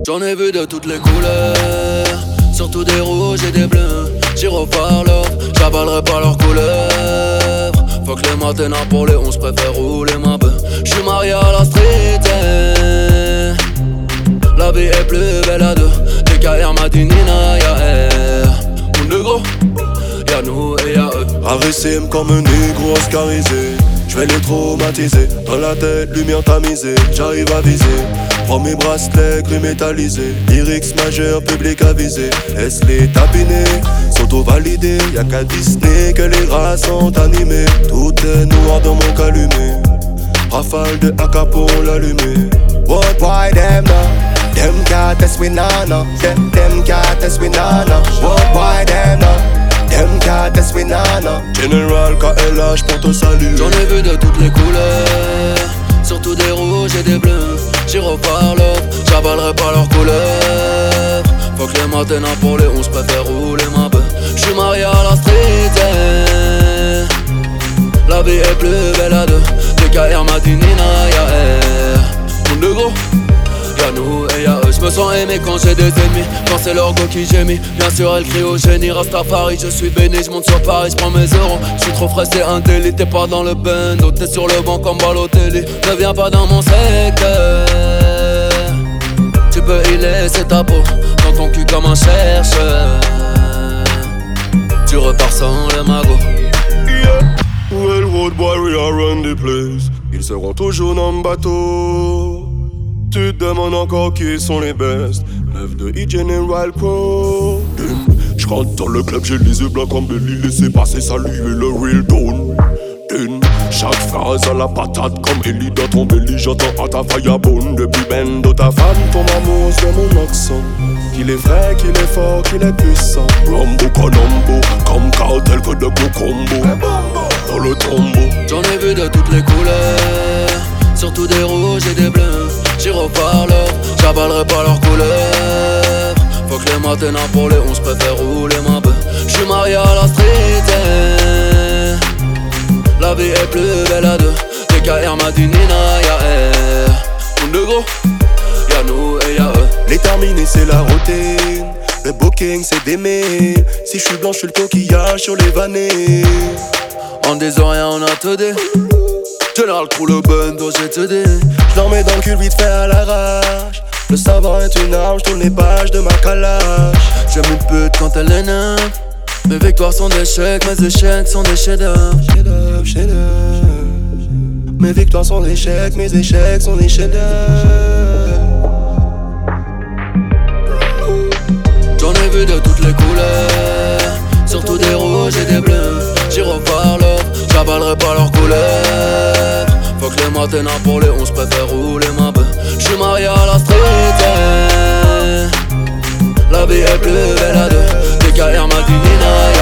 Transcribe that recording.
J'en ai vu de toutes les couleurs, surtout des rouges et des bleus. J'y par l'offre, j'avalerai pas leurs couleurs. Faut que les matins pour les 11 préfère rouler ma bœuf. J'suis marié à la street, la vie est plus belle à deux. DKR m'a dit Nina, y'a R. Mon négro, y'a nous et y'a eux. Rarissime comme un négro oscarisé. J'vais les traumatiser, dans la tête, lumière tamisée. J'arrive à viser, premier bracelet gris métallisé. Lyrics majeur, public avisé. Est-ce les tapiner, s'auto-valider. Y'a qu'à Disney que les rats sont animés. Tout est noir dans mon calumet. Rafale de AK pour l'allumer. What why them now? Them can't test we nana. Them can't test we nana. What why them now? Them can't test we nana. General KLH pour te saluer. J'en ai vu de toutes les couleurs, surtout des rouges et des bleus. J'y par l'offre, j'avalerai pas leurs couleurs. Faut que les matins pour les 11 préfère rouler ma bœuf. J'suis marié à la street, la vie est plus belle à deux. DKR m'a dit Nina, y'a R. Mon négro, y'a nous et y'a eux. J'me sens aimé quand j'ai des ennemis, quand c'est leur go qui gémit. Bien sûr elle crie au génie, Rastafari, je suis béni. J'monte sur Paris, j'prends mes euros. J'suis trop frais, c'est un délit. T'es pas dans le bando, t'es sur le banc comme Balotelli. Ne viens pas dans mon secteur, tu peux y laisser ta peau dans ton cul comme un chercheur. Tu repars sans le magot. Well, road warrior run the place. Ils seront toujours dans le bateau. Tu te demandes encore qui sont les best. 9 de E-General Pro. J'rentre dans le club, j'ai les yeux blancs comme Belly. Laissez passer, saluer le real down. Chaque phrase à la patate comme Ellie dans ton belly. J'entends à ta vagabonde depuis bendo. Ta femme tombe amoureuse de mon accent. Qu'il est vrai, qu'il est fort, qu'il est puissant. Rambo Colombo, comme cartel que de beaux combos. Dans le tombeau. J'en ai vu de toutes les couleurs, surtout des rouges et des bleus. J'y par l'offre, j'avalerai pas leurs couleurs. Faut que les matins pour les 11 préfère rouler ma bœuf. J'suis marié à la street, la vie est plus belle à deux. DKR m'a dit Nina, y'a R. Mon négro, y'a nous et y'a eux. Les terminés c'est la routine. Le booking c'est d'aimer. Si j'suis blanc j'suis le coquillage sur les vannées. En disant rien on a te dit. General crew le bando j'ai te dit. J'l'en mets dans le cul vite fait à l'arrache. Le savoir est une arme, j'tourne les pages de ma calage. J'aime une pute quand elle énerve. Mes victoires sont des chèques, mes échecs sont des chefs-d'œuvre. Mes victoires sont des échecs, mes échecs sont des chefs-d'œuvre. J'en ai vu de toutes les couleurs, surtout des rouges et des bleus. J'y par l'offre, j'avalerai pas leurs couleurs. Faut que les matins pour les 11 préfère rouler ma bœuf. J'suis marié à la street, la vie est plus belle à deux. DKR m'a dit Nina.